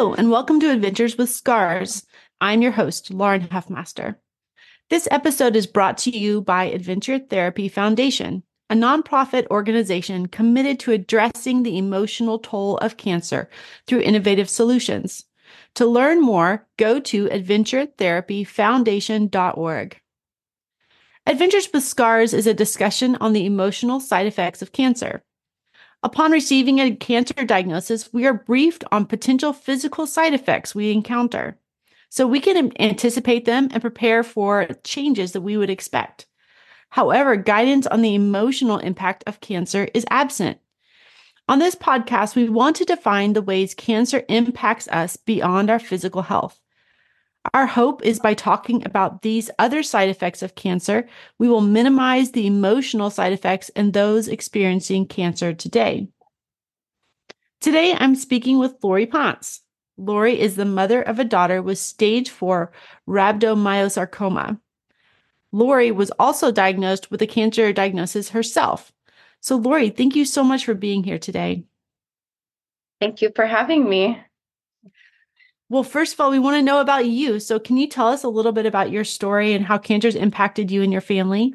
Hello, and welcome to Adventures with Scars. I'm your host, Lauren Huffmaster. This episode is brought to you by Adventure Therapy Foundation, a nonprofit organization committed to addressing the emotional toll of cancer through innovative solutions. To learn more, go to adventuretherapyfoundation.org. Adventures with Scars is a discussion on the emotional side effects of cancer. Upon receiving a cancer diagnosis, we are briefed on potential physical side effects we encounter, so we can anticipate them and prepare for changes that we would expect. However, guidance on the emotional impact of cancer is absent. On this podcast, we want to define the ways cancer impacts us beyond our physical health. Our hope is by talking about these other side effects of cancer, we will minimize the emotional side effects in those experiencing cancer today. Today, I'm speaking with Lori Ponce. Lori is the mother of a daughter with stage 4 rhabdomyosarcoma. Lori was also diagnosed with a cancer diagnosis herself. So, Lori, thank you so much for being here today. Thank you for having me. Well, first of all, we want to know about you. So can you tell us a little bit about your story and how cancer's impacted you and your family?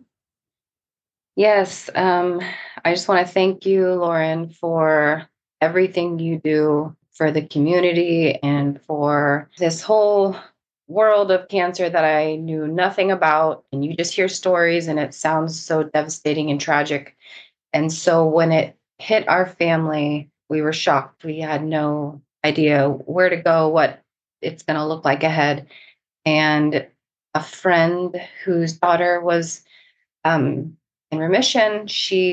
Yes, I just want to thank you, Lauren, for everything you do for the community and for this whole world of cancer that I knew nothing about. And you just hear stories and it sounds so devastating and tragic. And so when it hit our family, we were shocked. We had no idea where to go, what it's going to look like ahead. And a friend whose daughter was in remission,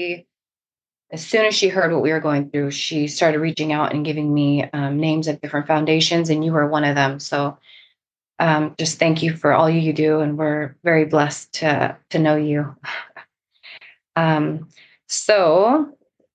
as soon as she heard what we were going through, she started reaching out and giving me names of different foundations, and you were one of them. So just thank you for all you do, and we're very blessed to know you. So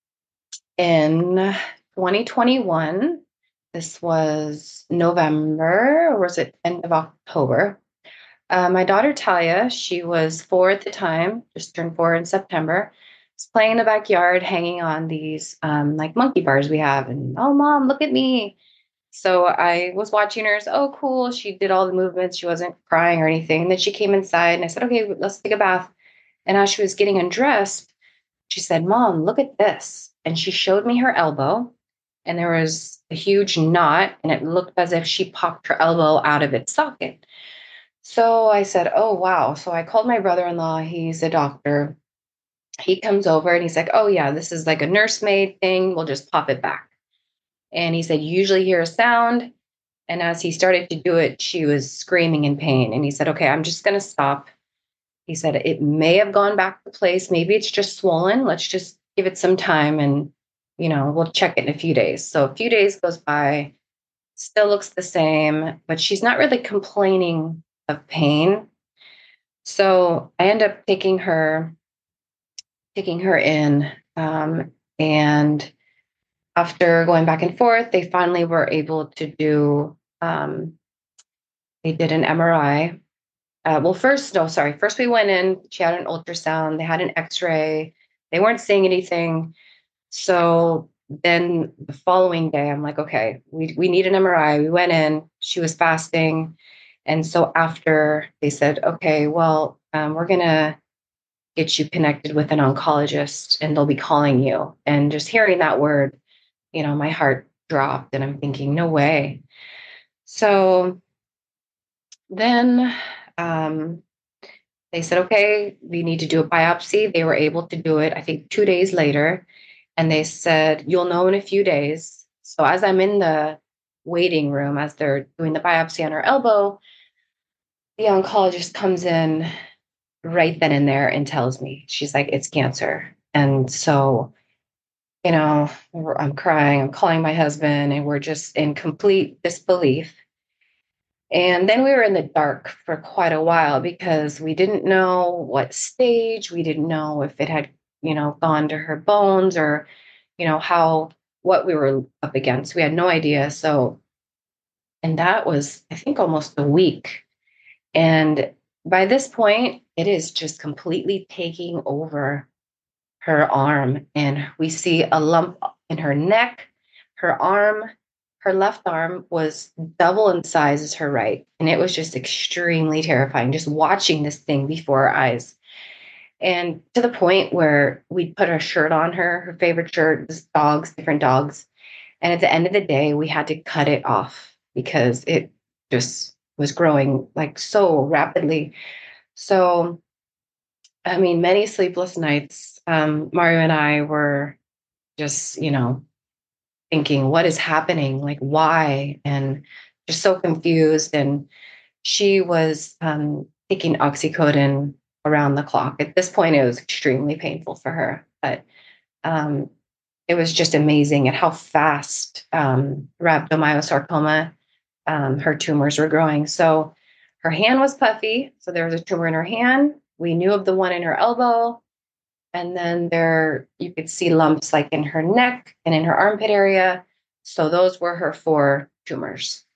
in 2021, this was November, or was it end of October? My daughter Talia, she was 4 at the time, just turned 4 in September, was playing in the backyard, hanging on these like monkey bars we have. And oh, mom, look at me. So I was watching her. So, oh, cool. She did all the movements. She wasn't crying or anything. And then she came inside and I said, okay, let's take a bath. And as she was getting undressed, she said, Mom, look at this. And she showed me her elbow. And there was a huge knot. And it looked as if she popped her elbow out of its socket. So I said, oh, wow. So I called my brother-in-law. He's a doctor. He comes over and he's like, oh, yeah, this is like a nursemaid thing. We'll just pop it back. And he said, you usually hear a sound. And as he started to do it, she was screaming in pain. And he said, okay, I'm just going to stop. He said, it may have gone back to place. Maybe it's just swollen. Let's just give it some time and, we'll check it in a few days. So a few days goes by, still looks the same, but she's not really complaining of pain. So I end up taking her in. And after going back and forth, they finally were able to they did an MRI. First we went in, she had an ultrasound, they had an x-ray, they weren't seeing anything. So then the following day, I'm like, okay, we need an MRI. We went in, she was fasting. And so after they said, okay, well, we're going to get you connected with an oncologist and they'll be calling you. And just hearing that word, my heart dropped and I'm thinking, no way. So then they said, okay, we need to do a biopsy. They were able to do it, I think 2 days later. And they said, you'll know in a few days. So as I'm in the waiting room, as they're doing the biopsy on her elbow, the oncologist comes in right then and there and tells me, she's like, it's cancer. And so, I'm crying, I'm calling my husband, and we're just in complete disbelief. And then we were in the dark for quite a while because we didn't know what stage, we didn't know if it had, gone to her bones or, what we were up against. We had no idea. So, and that was, I think, almost a week. And by this point, it is just completely taking over her arm. And we see a lump in her neck, her arm, her left arm was double in size as her right. And it was just extremely terrifying, just watching this thing before our eyes. And to the point where we'd put a shirt on her, her favorite shirt, was dogs, different dogs. And at the end of the day, we had to cut it off because it just was growing like so rapidly. So, I mean, many sleepless nights. Mario and I were just, thinking, what is happening? Like, why? And just so confused. And she was taking oxycodone around the clock. At this point, it was extremely painful for her, but um, it was just amazing at how fast rhabdomyosarcoma, her tumors were growing. So her hand was puffy. So there was a tumor in her hand. We knew of the one in her elbow. And then there, you could see lumps like in her neck and in her armpit area. So those were her 4 tumors.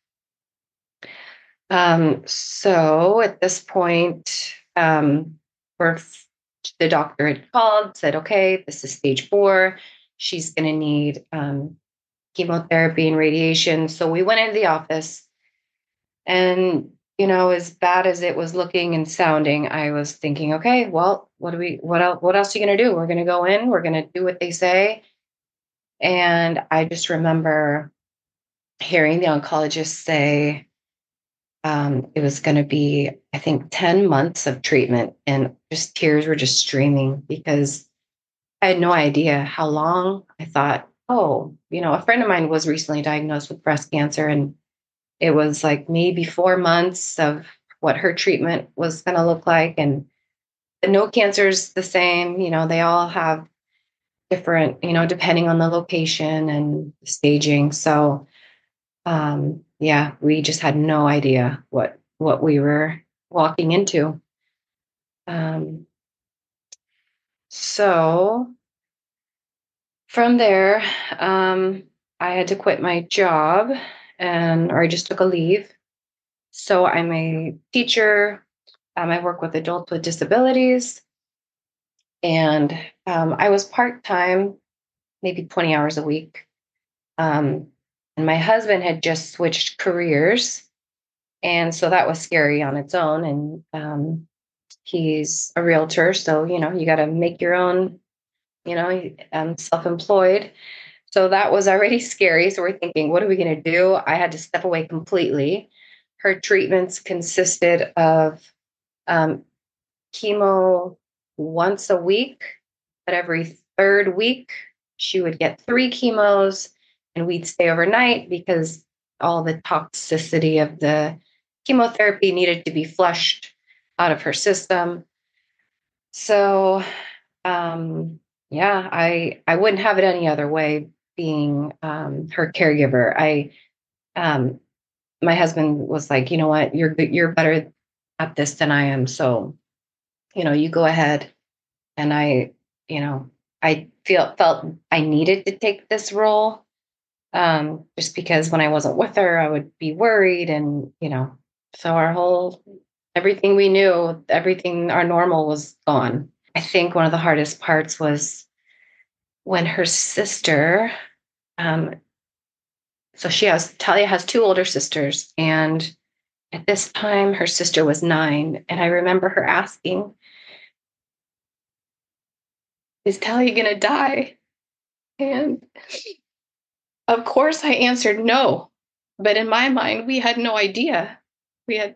So at this point, we're, the doctor had called, said, okay, this is stage 4. She's going to need chemotherapy and radiation. So we went into the office, and as bad as it was looking and sounding, I was thinking, okay, well, what else are you going to do? We're going to go in, we're going to do what they say. And I just remember hearing the oncologist say it was going to be, I think, 10 months of treatment, and just tears were just streaming because I had no idea how long. I thought, oh, a friend of mine was recently diagnosed with breast cancer, and it was like maybe 4 months of what her treatment was going to look like. And no cancer's the same. They all have different, depending on the location and staging. So, yeah, we just had no idea what we were walking into. Um, so from there, I had to quit my job, or I just took a leave. So I'm a teacher. I work with adults with disabilities, and I was part time, maybe 20 hours a week. And my husband had just switched careers, and so that was scary on its own. And he's a realtor, so you got to make your own, self-employed. So that was already scary. So we're thinking, what are we going to do? I had to step away completely. Her treatments consisted of um, chemo once a week, but every 3rd week, she would get 3 chemos, and we'd stay overnight because all the toxicity of the chemotherapy needed to be flushed out of her system. So, yeah, I wouldn't have it any other way being her caregiver. Um, my husband was like, you know what, you're better at this than I am. So, you go ahead. And I felt I needed to take this role, just because when I wasn't with her, I would be worried. And, so everything we knew, everything our normal was gone. I think one of the hardest parts was when her sister, um, so Talia has 2 older sisters. And at this time, her sister was 9. And I remember her asking, is Talia going to die? And of course, I answered no. But in my mind, we had no idea. We had,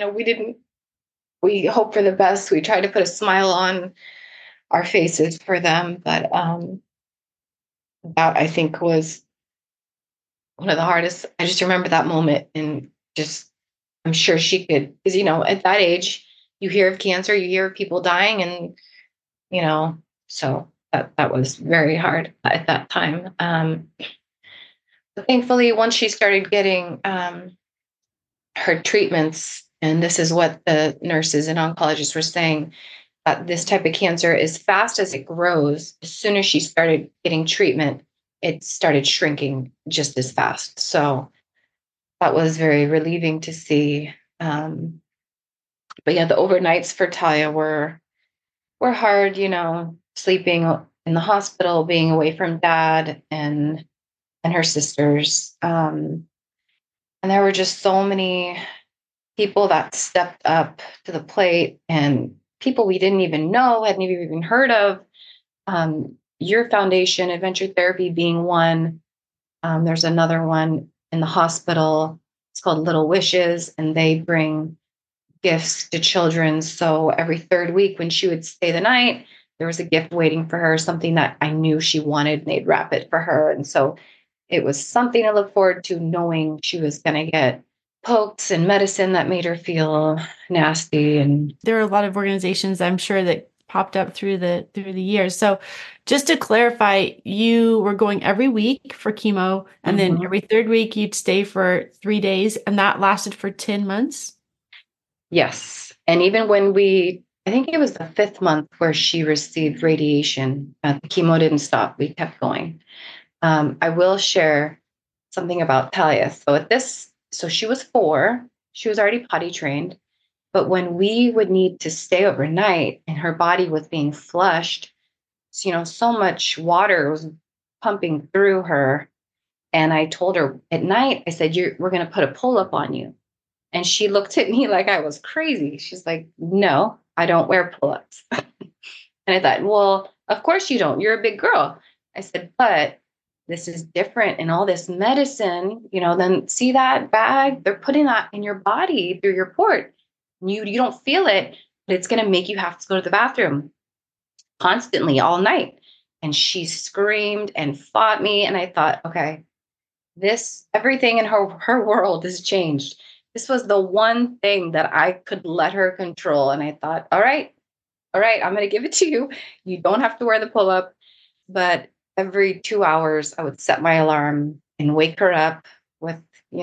we hoped for the best. We tried to put a smile on our faces for them. But that, I think, was one of the hardest. I just remember that moment, and just, I'm sure she could, because, at that age, you hear of cancer, you hear of people dying, and, so that was very hard at that time. Thankfully, once she started getting her treatments, and this is what the nurses and oncologists were saying, that this type of cancer, as fast as it grows, as soon as she started getting treatment, it started shrinking just as fast. So that was very relieving to see. But yeah, the overnights for Talia were hard, sleeping in the hospital, being away from dad, and and her sisters. And there were just so many people that stepped up to the plate and people we didn't even know, hadn't even heard of. Your foundation, Adventure Therapy being one. There's another one in the hospital. It's called Little Wishes, and they bring gifts to children. So every third week when she would stay the night, there was a gift waiting for her, something that I knew she wanted, and they'd wrap it for her. And so it was something to look forward to, knowing she was going to get pokes and medicine that made her feel nasty. And there are a lot of organizations I'm sure that popped up through the years. So just to clarify, you were going every week for chemo, and then every third week you'd stay for 3 days, and that lasted for 10 months? Yes. And even when I think it was the 5th month where she received radiation, the chemo didn't stop. We kept going. I will share something about Talia. So she was 4. She was already potty trained. But when we would need to stay overnight and her body was being flushed, so much water was pumping through her. And I told her at night, I said, we're going to put a pull-up on you. And she looked at me like I was crazy. She's like, no, I don't wear pull-ups. And I thought, well, of course you don't. You're a big girl. I said, but this is different. And all this medicine, then see that bag? They're putting that in your body through your port. You don't feel it, but it's going to make you have to go to the bathroom constantly all night. And she screamed and fought me. And I thought, okay, everything in her world has changed. This was the one thing that I could let her control. And I thought, all right, I'm going to give it to you. You don't have to wear the pull-up. But every 2 hours, I would set my alarm and wake her up with,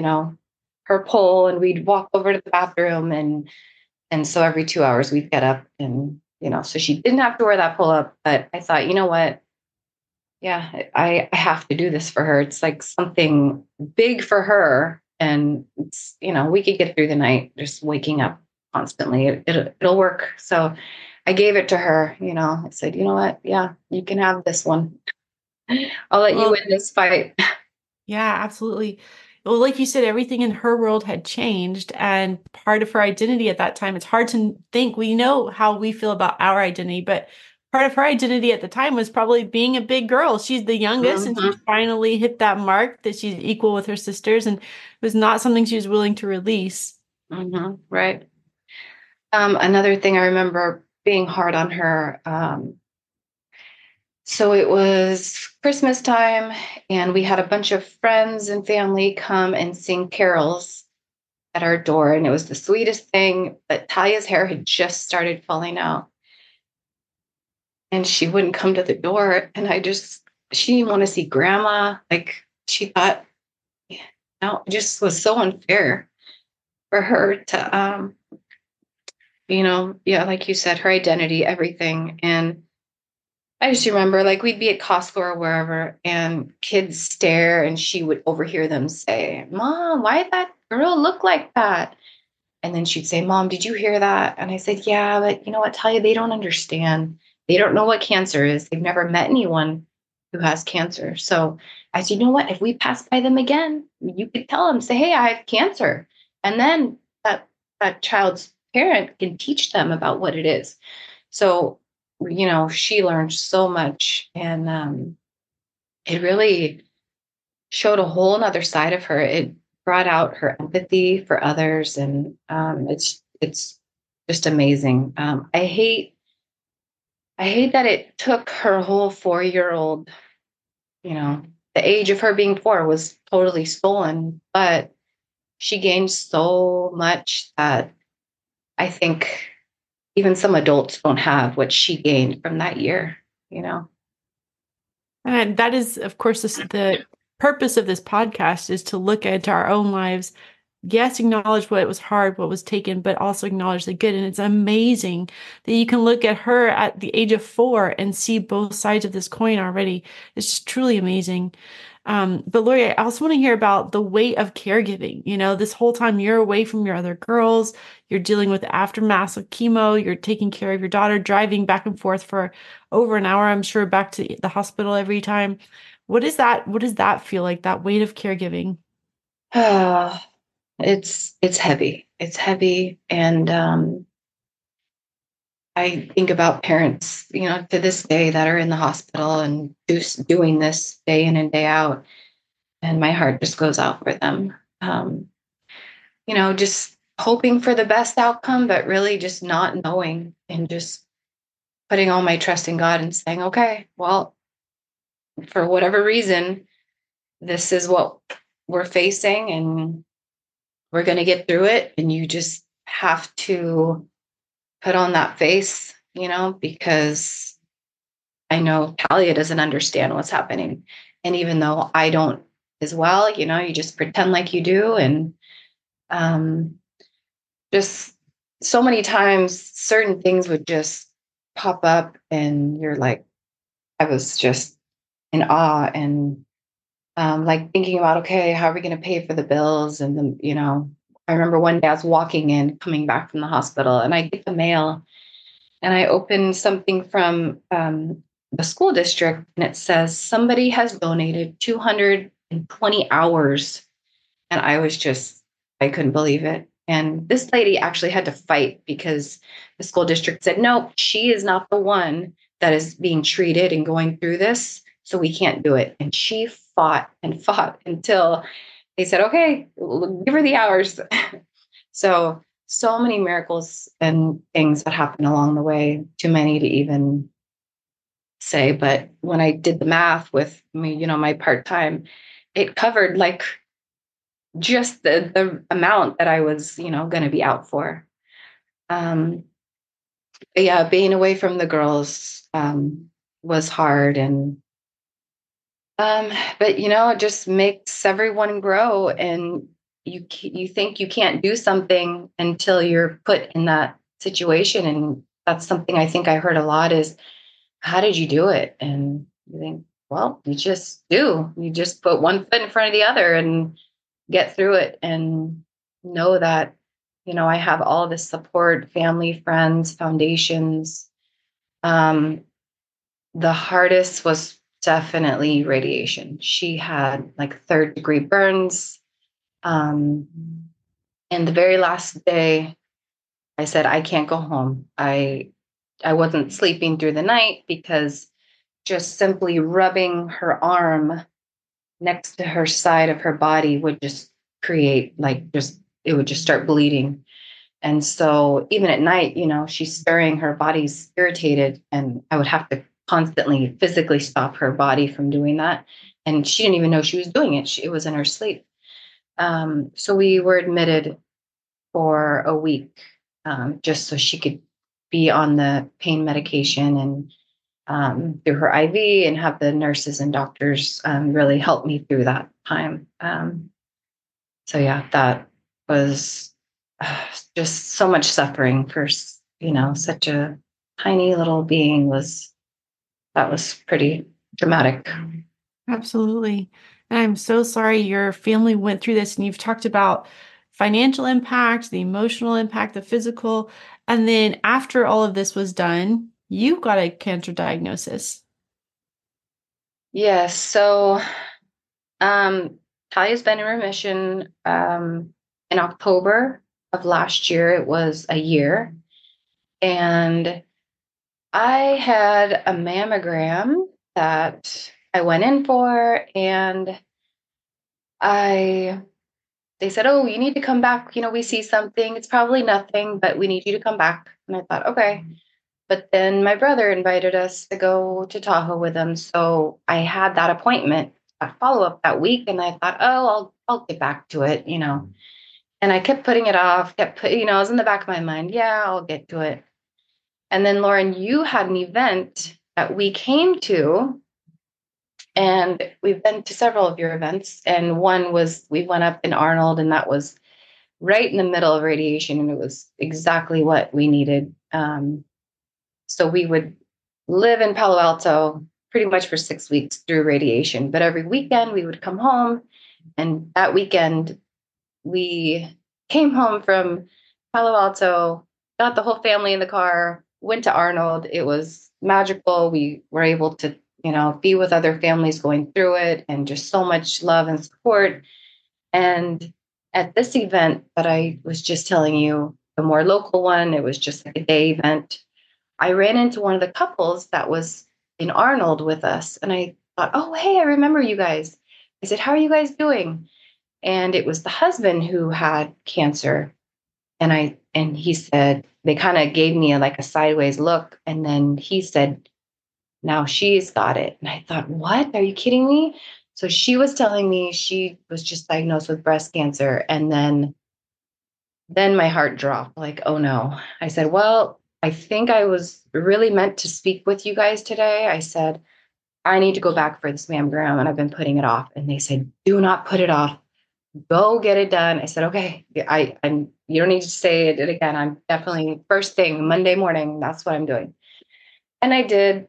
her pole, and we'd walk over to the bathroom. And so every 2 hours we'd get up and, so she didn't have to wear that pull-up. But I thought, you know what? Yeah, I have to do this for her. It's like something big for her. And it's, we could get through the night just waking up constantly. It'll work. So I gave it to her, I said, you know what? Yeah, you can have this one. I'll let you win this fight. Yeah, absolutely. Well, like you said, everything in her world had changed, and part of her identity at that time, it's hard to think. We know how we feel about our identity, but part of her identity at the time was probably being a big girl. She's the youngest, and she finally hit that mark that she's equal with her sisters, and it was not something she was willing to release. Right. Another thing I remember being hard on her. So it was Christmas time, and we had a bunch of friends and family come and sing carols at our door. And it was the sweetest thing, but Talia's hair had just started falling out. And she wouldn't come to the door. And she didn't want to see grandma. Like, she thought, no, it just was so unfair for her to, like you said, her identity, everything. And I just remember, like, we'd be at Costco or wherever, and kids stare, and she would overhear them say, Mom, why did that girl look like that? And then she'd say, Mom, did you hear that? And I said, yeah, but you know what, Talia, they don't understand. They don't know what cancer is. They've never met anyone who has cancer. So I said, you know what, if we pass by them again, you could tell them, say, hey, I have cancer. And then that child's parent can teach them about what it is. So she learned so much, and it really showed a whole nother side of her. It brought out her empathy for others, and it's just amazing. I hate that it took her whole 4-year-old, the age of her being 4 was totally stolen, but she gained so much that I think even some adults don't have what she gained from that year, And that is, of course, the purpose of this podcast is to look into our own lives. Yes, acknowledge what was hard, what was taken, but also acknowledge the good. And it's amazing that you can look at her at the age of 4 and see both sides of this coin already. It's just truly amazing. But Lori, I also want to hear about the weight of caregiving. This whole time you're away from your other girls, you're dealing with the aftermath of chemo, you're taking care of your daughter, driving back and forth for over an hour, I'm sure, back to the hospital every time. What does that feel like, that weight of caregiving? It's heavy. It's heavy. And I think about parents, to this day that are in the hospital and doing this day in and day out. And my heart just goes out for them. Um, just hoping for the best outcome, but really just not knowing and just putting all my trust in God and saying, okay, well, for whatever reason, this is what we're facing and we're going to get through it. And you just have to put on that face, because I know Talia doesn't understand what's happening. And even though I don't as well, you just pretend like you do. And um, just so many times, certain things would just pop up, and you're like, I was just in awe and like thinking about, okay, how are we going to pay for the bills? And then, I remember one day I was walking in, coming back from the hospital, and I get the mail and I opened something from the school district, and it says somebody has donated 220 hours. And I couldn't believe it. And this lady actually had to fight because the school district said, no, she is not the one that is being treated and going through this. So we can't do it. And she fought and fought until they said, okay, give her the hours. So many miracles and things that happened along the way, too many to even say. But when I did the math with me, my part time, it covered like just the amount that I was, going to be out for. Um, but yeah, being away from the girls was hard, and but it just makes everyone grow, and you think you can't do something until you're put in that situation, and that's something I think I heard a lot is, how did you do it? And you think, well, you just do. You just put one foot in front of the other and get through it and know that, I have all this support, family, friends, foundations. Um, the hardest was definitely radiation. She had like third-degree burns. Um, and the very last day, I said, I can't go home. I wasn't sleeping through the night because just simply rubbing her arm next to her side of her body would just create it would just start bleeding. And so even at night, she's stirring, her body's irritated, and I would have to constantly physically stop her body from doing that. And she didn't even know she was doing it. It was in her sleep. So we were admitted for a week, just so she could be on the pain medication and through her IV, and have the nurses and doctors really help me through that time. So yeah, that was just so much suffering for such a tiny little being. That was pretty dramatic. Absolutely. And I'm so sorry your family went through this, and you've talked about financial impact, the emotional impact, the physical. And then after all of this was done, you got a cancer diagnosis. Yes. So Talia's been in remission. In October of last year, it was a year. And I had a mammogram that I went in for, and I they said, "Oh, you need to come back. We see something. It's probably nothing, but we need you to come back." And I thought, okay. But then my brother invited us to go to Tahoe with him, so I had that appointment, a follow up that week, and I thought, oh, I'll get back to it. And I kept putting it off. I was in the back of my mind, yeah, I'll get to it. And then Lauren, you had an event that we came to, and we've been to several of your events. And one was we went up in Arnold, and that was right in the middle of radiation, and it was exactly what we needed. So we would live in Palo Alto pretty much for 6 weeks through radiation. But every weekend we would come home, and that weekend we came home from Palo Alto, got the whole family in the car, went to Arnold. It was magical. We were able to be with other families going through it, and just so much love and support. And at this event that I was just telling you, the more local one, it was just like a day event. I ran into one of the couples that was in Arnold with us. And I thought, oh, hey, I remember you guys. I said, how are you guys doing? And it was the husband who had cancer. And he said, they kind of gave me like a sideways look. And then he said, now she's got it. And I thought, what? Are you kidding me? So she was telling me she was just diagnosed with breast cancer. And then my heart dropped, like, oh no. I said, well, I think I was really meant to speak with you guys today. I said, I need to go back for this mammogram, and I've been putting it off. And they said, do not put it off. Go get it done. I said, okay, I'm, you don't need to say it again. I'm definitely first thing Monday morning. That's what I'm doing. And I did.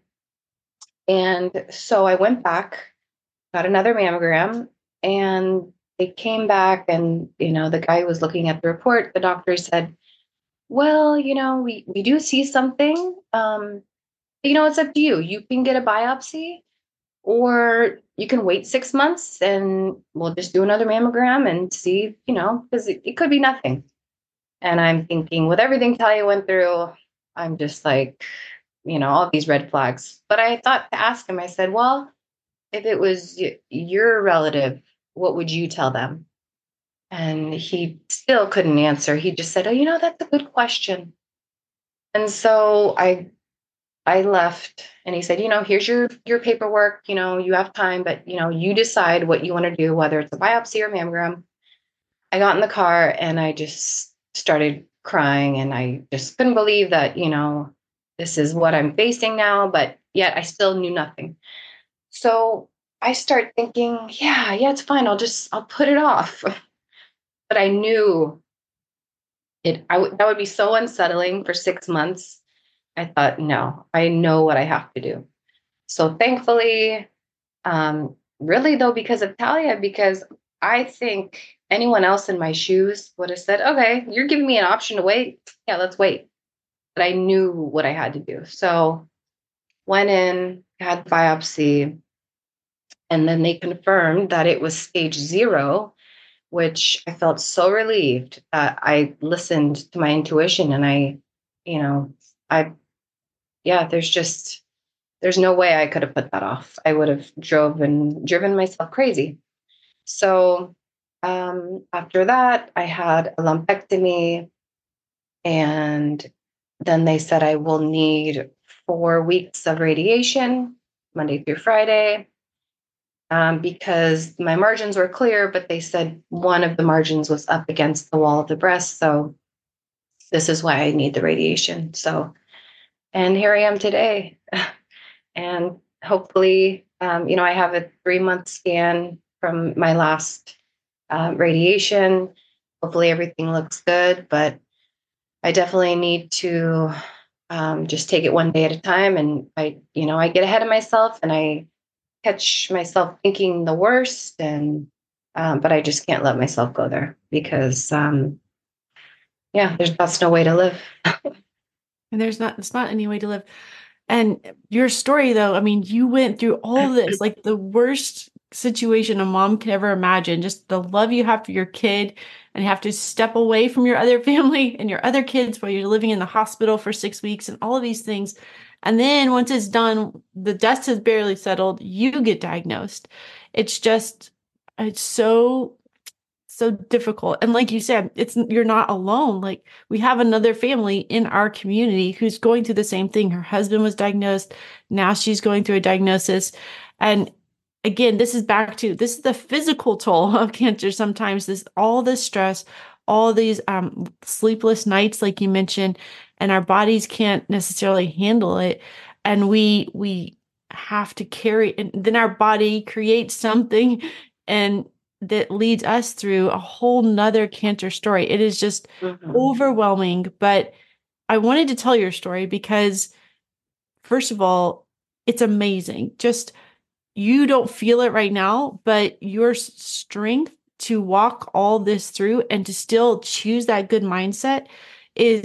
And so I went back, got another mammogram, and they came back, and the guy was looking at the report. The doctor said, well, we do see something. It's up to you. You can get a biopsy, or you can wait 6 months and we'll just do another mammogram and see, because it could be nothing. And I'm thinking, with everything Talia went through, I'm just like, all these red flags. But I thought to ask him, I said, well, if it was your relative, what would you tell them? And he still couldn't answer. He just said, oh, that's a good question. And so I left, and he said, here's your paperwork, you have time, but you decide what you want to do, whether it's a biopsy or mammogram. I got in the car and I just started crying, and I just couldn't believe that, this is what I'm facing now, but yet I still knew nothing. So I start thinking, yeah, it's fine. I'll put it off. But I knew that would be so unsettling for 6 months. I thought, no, I know what I have to do. So thankfully, really though, because of Talia, because I think anyone else in my shoes would have said, okay, you're giving me an option to wait. Yeah, let's wait. But I knew what I had to do. So went in, had biopsy, and then they confirmed that it was stage 0, which I felt so relieved that I listened to my intuition. And you know, I, yeah, there's no way I could have put that off. I would have driven myself crazy. So after that, I had a lumpectomy, and then they said I will need 4 weeks of radiation, Monday through Friday, because my margins were clear, but they said one of the margins was up against the wall of the breast. So this is why I need the radiation. So, and here I am today. And hopefully, I have a 3-month scan from my last radiation. Hopefully everything looks good, but I definitely need to just take it one day at a time. And I get ahead of myself, and I catch myself thinking the worst, and but I just can't let myself go there, because that's no way to live. And it's not any way to live. And your story, though, I mean, you went through all this, like the worst situation a mom could ever imagine, just the love you have for your kid, and you have to step away from your other family and your other kids while you're living in the hospital for 6 weeks and all of these things. And then once it's done, the dust has barely settled, you get diagnosed. It's so difficult. And like you said, you're not alone. Like, we have another family in our community who's going through the same thing. Her husband was diagnosed. Now she's going through a diagnosis. And again, this is the physical toll of cancer. Sometimes all this stress, all these sleepless nights, like you mentioned, and our bodies can't necessarily handle it. And we have to carry, and then our body creates something, and that leads us through a whole nother cancer story. It is just overwhelming. But I wanted to tell your story because, first of all, it's amazing. Just, you don't feel it right now, but your strength to walk all this through and to still choose that good mindset is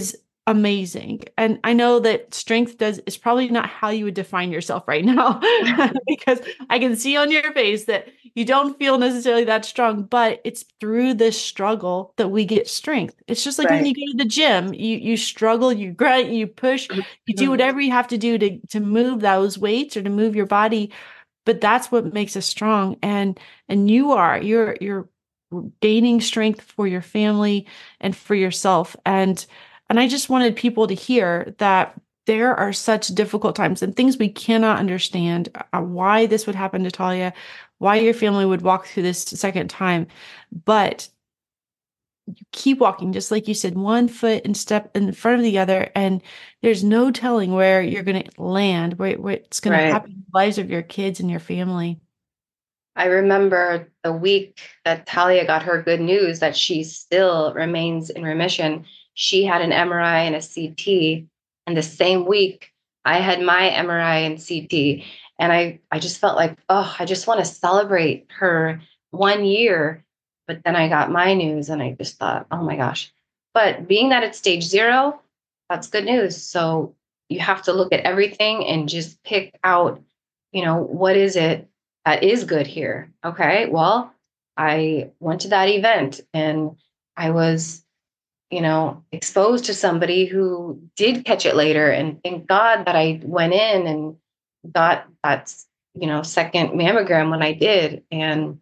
amazing. And I know that strength does is probably not how you would define yourself right now, because I can see on your face that you don't feel necessarily that strong, but it's through this struggle that we get strength. It's just like when Right. you go to the gym, you struggle, you grunt, you push, you do Mhm. whatever you have to do to move those weights or to move your body, but that's what makes us strong. And you're gaining strength for your family and for yourself. And I just wanted people to hear that there are such difficult times and things we cannot understand, why this would happen to Talia, why your family would walk through this second time. But you keep walking, just like you said, one foot and step in front of the other. And there's no telling where you're going to land, what's going to Right. happen in the lives of your kids and your family. I remember the week that Talia got her good news that she still remains in remission. She had an MRI and a CT. And the same week, I had my MRI and CT. And I just felt like, oh, I just want to celebrate her 1 year. But then I got my news and I just thought, oh my gosh. But being that it's stage 0, that's good news. So you have to look at everything and just pick out, what is it that is good here. Okay, well, I went to that event and I was, exposed to somebody who did catch it later. And thank God that I went in and got that, second mammogram when I did. And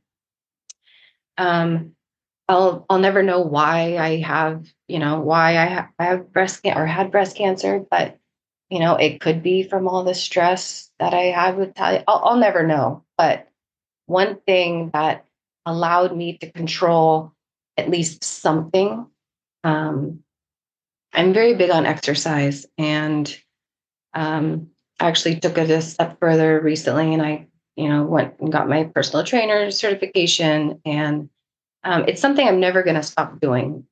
um, I'll never know why I have, I have breast cancer or had breast cancer, but it could be from all the stress that I had with Talia. I'll never know, but one thing that allowed me to control at least something. Um, I'm very big on exercise, and I actually took it a step further recently, and I, went and got my personal trainer certification, and it's something I'm never going to stop doing.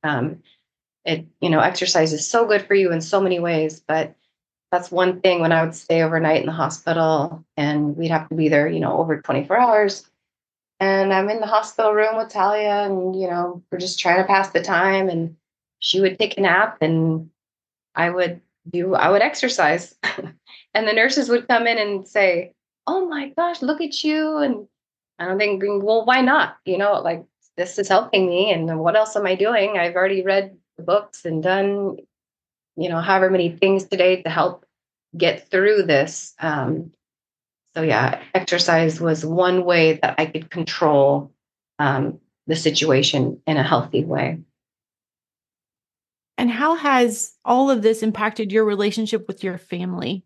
Exercise is so good for you in so many ways, but that's one thing when I would stay overnight in the hospital and we'd have to be there, over 24 hours. And I'm in the hospital room with Talia, and we're just trying to pass the time. And she would take a nap, and I would exercise. And the nurses would come in and say, "Oh my gosh, look at you!" And I'm thinking, well, why not? Like this is helping me, and what else am I doing? I've already read the books and done, however many things today to help get through this. So yeah, exercise was one way that I could control the situation in a healthy way. And how has all of this impacted your relationship with your family?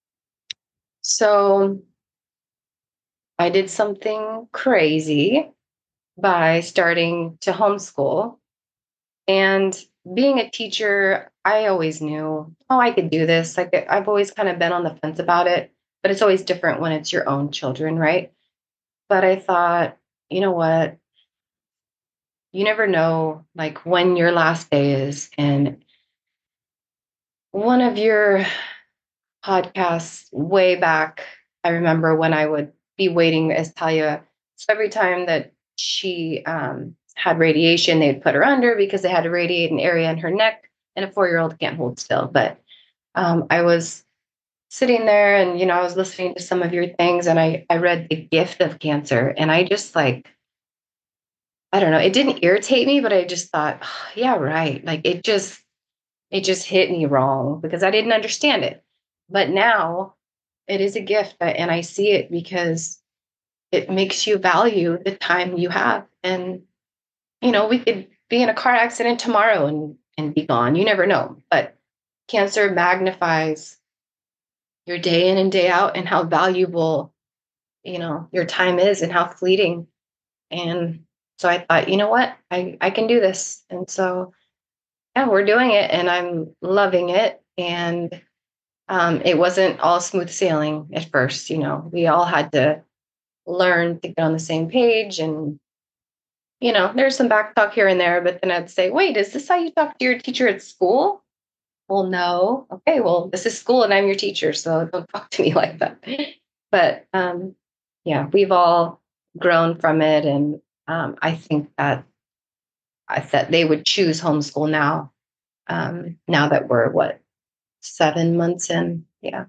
So I did something crazy by starting to homeschool. And being a teacher, I always knew, oh, I could do this. Like I've always kind of been on the fence about it, but it's always different when it's your own children, right? But I thought, you know what? You never know like when your last day is. And one of your podcasts way back, I remember when I would be waiting as Talia. So every time that she had radiation, they'd put her under because they had to radiate an area in her neck, and a 4-year-old can't hold still. But I was sitting there and, I was listening to some of your things, and I read The Gift of Cancer, and I just like, I don't know, it didn't irritate me, but I just thought, "Oh, yeah, right. Like it just hit me wrong because I didn't understand it. But now it is a gift, and I see it because it makes you value the time you have. And, we could be in a car accident tomorrow and be gone. You never know. But cancer magnifies your day in and day out and how valuable, your time is and how fleeting. And so I thought, you know what? I can do this. And so, yeah, we're doing it and I'm loving it. And it wasn't all smooth sailing at first. We all had to learn to get on the same page. And, there's some back talk here and there, but then I'd say, wait, is this how you talk to your teacher at school? Well, no. Okay, well, this is school and I'm your teacher, so don't talk to me like that. But yeah, we've all grown from it. And I think that they would choose homeschool now now that we're 7 months in. Yeah.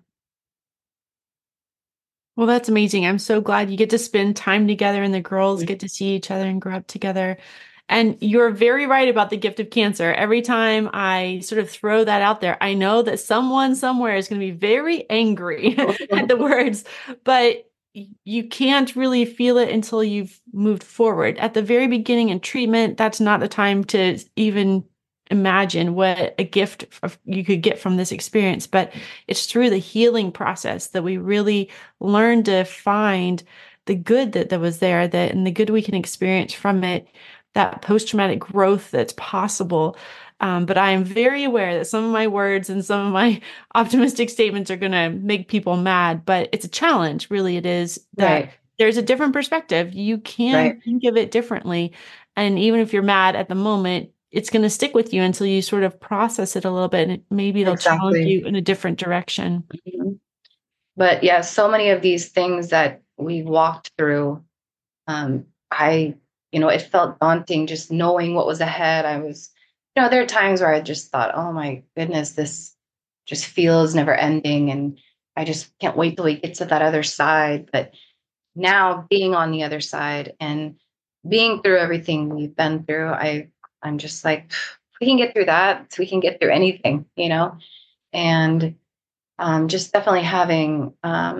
Well, that's amazing. I'm so glad you get to spend time together and the girls get to see each other and grow up together. And you're very right about the gift of cancer. Every time I sort of throw that out there, I know that someone somewhere is going to be very angry at the words, but you can't really feel it until you've moved forward. At the very beginning in treatment, that's not the time to even imagine what a gift you could get from this experience. But it's through the healing process that we really learn to find the good that was there, that and the good we can experience from it, that post-traumatic growth that's possible. But I am very aware that some of my words and some of my optimistic statements are going to make people mad, but it's a challenge. Really, it is that Right. there's a different perspective. You can Right. think of it differently. And even if you're mad at the moment, it's going to stick with you until you sort of process it a little bit, and maybe it'll challenge Exactly. you in a different direction. Mhm. But yeah, so many of these things that we walked through, I, it felt daunting just knowing what was ahead. There are times where I just thought, oh my goodness, this just feels never ending. And I just can't wait till we get to that other side. But now being on the other side and being through everything we've been through, I'm just like, if we can get through that, we can get through anything. And just definitely having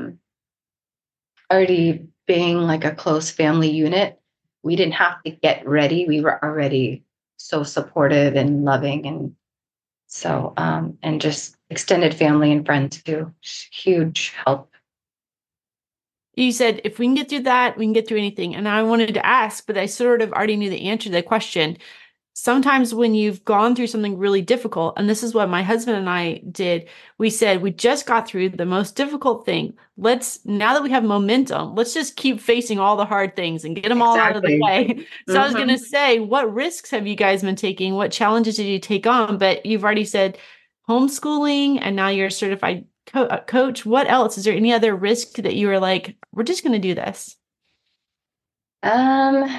already being like a close family unit, we didn't have to get ready. We were already so supportive and loving, and so and just extended family and friends too. Huge help. You said if we can get through that, we can get through anything. And I wanted to ask, but I sort of already knew the answer to the question. Sometimes when you've gone through something really difficult, and this is what my husband and I did, we said, we just got through the most difficult thing. Now that we have momentum, let's just keep facing all the hard things and get them all out of the Exactly. way. So I was going Hmm. to say, what risks have you guys been taking? What challenges did you take on? But you've already said homeschooling, and now you're a certified coach. What else? Is there any other risk that you were like, we're just going to do this? Um,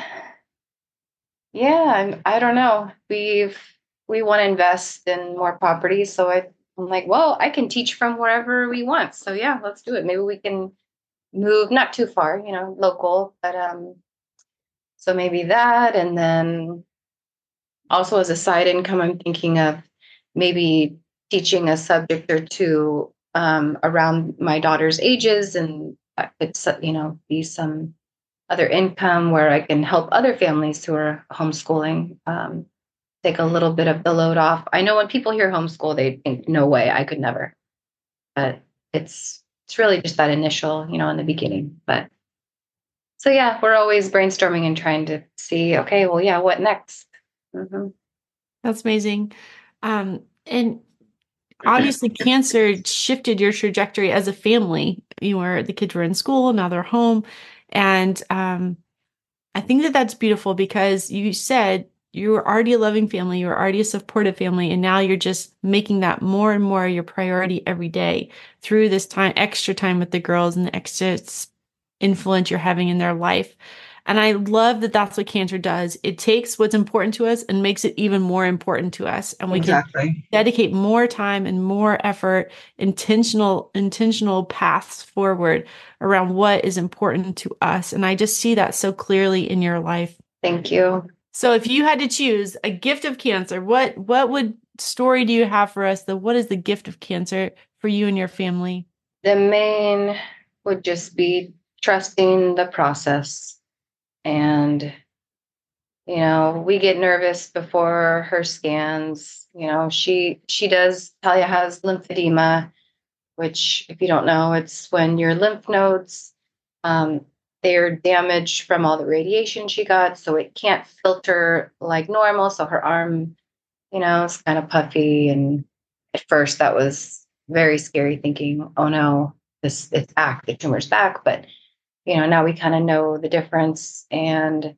yeah, I don't know. We want to invest in more properties, so I'm like, well, I can teach from wherever we want. So yeah, let's do it. Maybe we can move not too far, local, but so maybe that, and then also as a side income, I'm thinking of maybe teaching a subject or two around my daughter's ages, and it's be some other income where I can help other families who are homeschooling, take a little bit of the load off. I know when people hear homeschool, they think, no way, I could never. But it's really just that initial, in the beginning. But so yeah, we're always brainstorming and trying to see, okay, well, yeah, what next? Hmm. That's amazing. And obviously cancer shifted your trajectory as a family. You were the kids were in school, now they're home. And I think that that's beautiful because you said you were already a loving family, you were already a supportive family, and now you're just making that more and more your priority every day through this extra time with the girls and the extra influence you're having in their life. And I love that that's what cancer does. It takes what's important to us and makes it even more important to us. And we can Exactly. dedicate more time and more effort, intentional paths forward around what is important to us. And I just see that so clearly in your life. Thank you. So if you had to choose a gift of cancer, what would story do you have for us? What is the gift of cancer for you and your family? The main would just be trusting the process. And, we get nervous before her scans. She does, Talia has lymphedema, which, if you don't know, it's when your lymph nodes, um, they're damaged from all the radiation she got. So it can't filter like normal. So her arm, is kind of puffy. And at first that was very scary, thinking, oh no, it's back, the tumor's back. But, now we kind of know the difference. And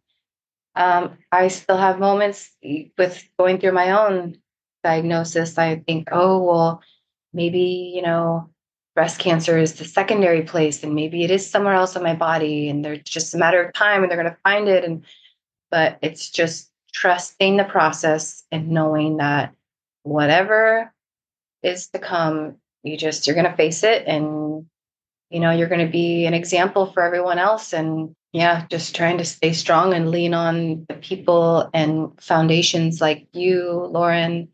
I still have moments with going through my own diagnosis. I think, oh, well, maybe, breast cancer is the secondary place and maybe it is somewhere else in my body and there's just a matter of time and they're going to find it. But it's just trusting the process and knowing that whatever is to come, you're going to face it, and you're going to be an example for everyone else. And yeah, just trying to stay strong and lean on the people and foundations like you, Lauren,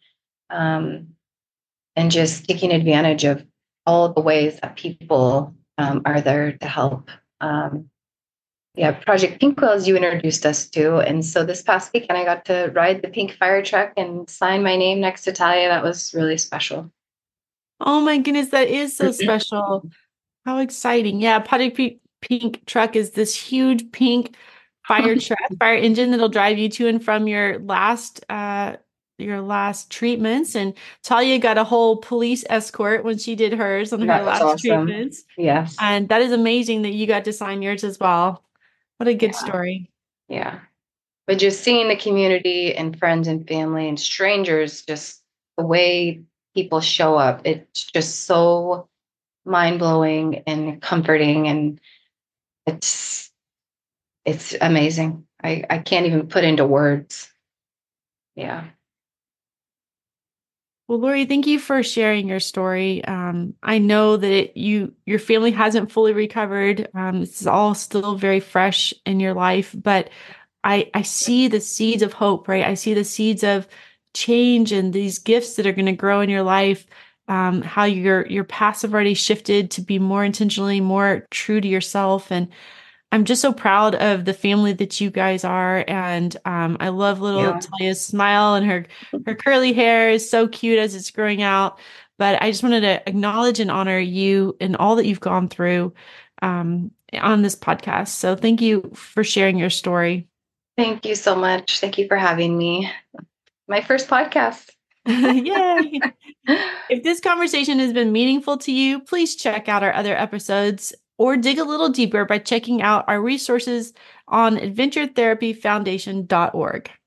and just taking advantage of all the ways that people are there to help. Yeah, Project Pink Quills you introduced us to. And so this past weekend, I got to ride the pink fire truck and sign my name next to Talia. That was really special. Oh my goodness, that is so special. How exciting. Yeah, Pink truck is this huge pink fire engine that'll drive you to and from your last treatments. And Talia got a whole police escort when she did hers on her That was last awesome. treatments. Yes. And that is amazing that you got to sign yours as well. What a good Yeah. story. Yeah. But just seeing the community and friends and family and strangers, just the way people show up, it's just so mind blowing and comforting. And it's amazing. I can't even put into words. Yeah. Well, Lori, thank you for sharing your story. I know that your family hasn't fully recovered. It's all still very fresh in your life, but I see the seeds of hope, right? I see the seeds of change and these gifts that are going to grow in your life. How your paths have already shifted to be more intentionally, more true to yourself, and I'm just so proud of the family that you guys are. And I love little Yeah. Talia's smile, and her curly hair is so cute as it's growing out. But I just wanted to acknowledge and honor you and all that you've gone through on this podcast. So thank you for sharing your story. Thank you so much. Thank you for having me. My first podcast. Yay. If this conversation has been meaningful to you, please check out our other episodes or dig a little deeper by checking out our resources on adventuretherapyfoundation.org.